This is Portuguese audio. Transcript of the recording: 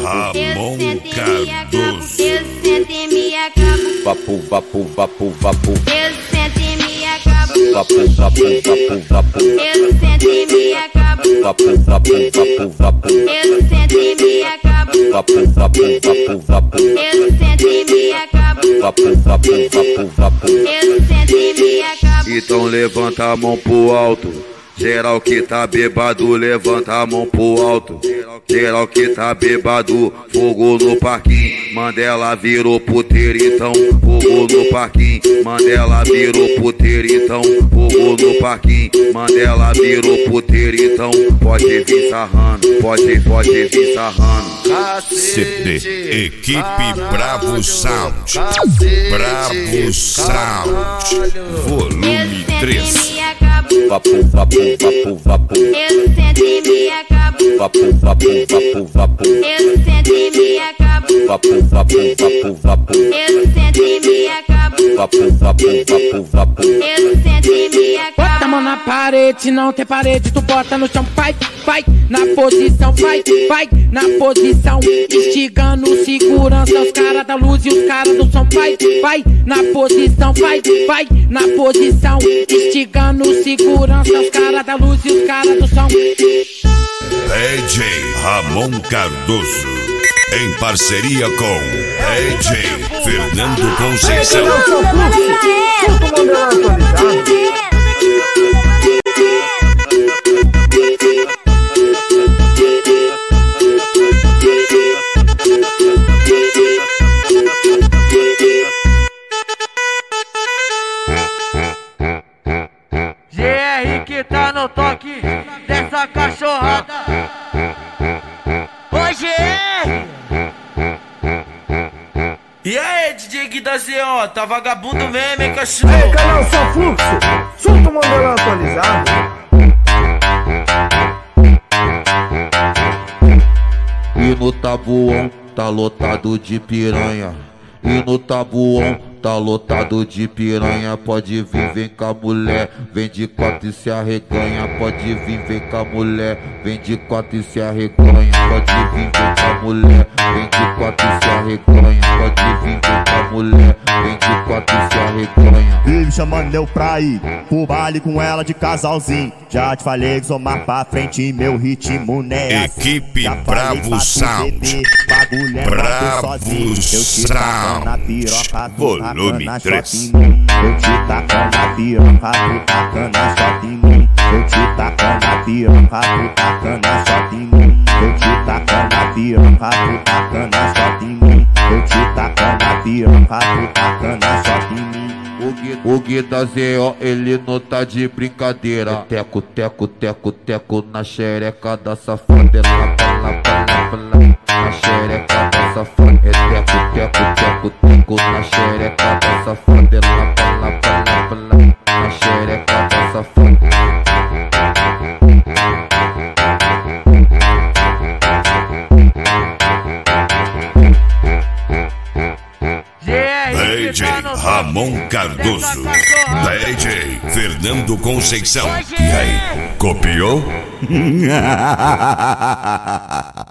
Ramon Cardoso. Eu sento e me acabo. Vapo, vapo, vapo, vapo. Eu sento e me acabo. Vapo, vapo, vapo, vapo. Eu sento e me acabo. Vapo, vapo, vapo, vapo. Eu sento e me acabo. Vapo, vapo, vapo, vapo. Eu sento e me acabo. Vapo, vapo, vapo, vapo. Eu sento e me acabo. Então levanta a mão pro alto. Geral que tá bebado, levanta a mão pro alto. Geral que tá bebado, fogo no parquinho. Mandela virou puteiro, então fogo no parquinho. Mandela virou puteiro, então fogo no parquinho. Mandela virou puteiro, então pode vir sarrando, pode vir sarrando. CD Equipe Bravo Sound. Bravo Sound. Volume 3. Vapo, vapo, vapo, vapo. Eu sento e me acabo. Vapo, vapo, vapo, vapo. Eu sento e me acabo. Vapo, vapo, vapo, vapo. Eu sento e me acabo. Vapo, vapo, vapo, vapo. Eu sento e me acabo. Bota a mão na parede, não tem parede, tu bota no chão, vai, vai, na posição, vai, vai, na posição, instigando segurança, os caras da luz e os caras do som, vai, vai, na posição, vai, vai, na posição, instigando segurança, os caras da luz e os caras do som. DJ Ramon Cardoso, em parceria com DJ Fernando Conceição. GR que tá no toque dessa cachorrada. Ô GR! E aí, DJ Gui da ZO, tá vagabundo mesmo, hein, cachorro? Ei, canal Só Fluxo, solta o Mandelão atualizado. E no Tabuão tá lotado de piranha. E no Tabuão tá lotado de piranha. Pode vir, vem com a mulher, vem de quatro e se arreganha. Pode vir, vem com a mulher, vem de quatro e se arreganha. Pode vir, vem com a mulher, vem de quatro e se arreganha. Pode vir, vem com a mulher, vem de quatro e se arreganha. E me chamando eu pra ir pro baile com ela de casalzinho. Já te falei que sou mais pra frente, meu ritmo né assim. Equipe Já falei Bravo pra tu Sound. beber, bagulho é Bravo mato sozinho. Eu te taco na piroca, tu Volume tacando a 3. shot em mim. Eu te taco na piroca, tu tacando a shot em mim. Eu te taco na piroca, tu tacando a shot em mim. Eu te taco na piroca, tu tacando a shot em mim. Eu te taco na piroca, tu tacando a shot em mim. O Gui da ZO, ele não tá de brincadeira. É teco, teco, teco, teco na xereca da safada. Na xereca da safada. É teco, teco, teco, teco na xereca da safada. Na xereca da safada. DJ Ramon Cardoso. DJ Fernando Conceição. E aí, copiou?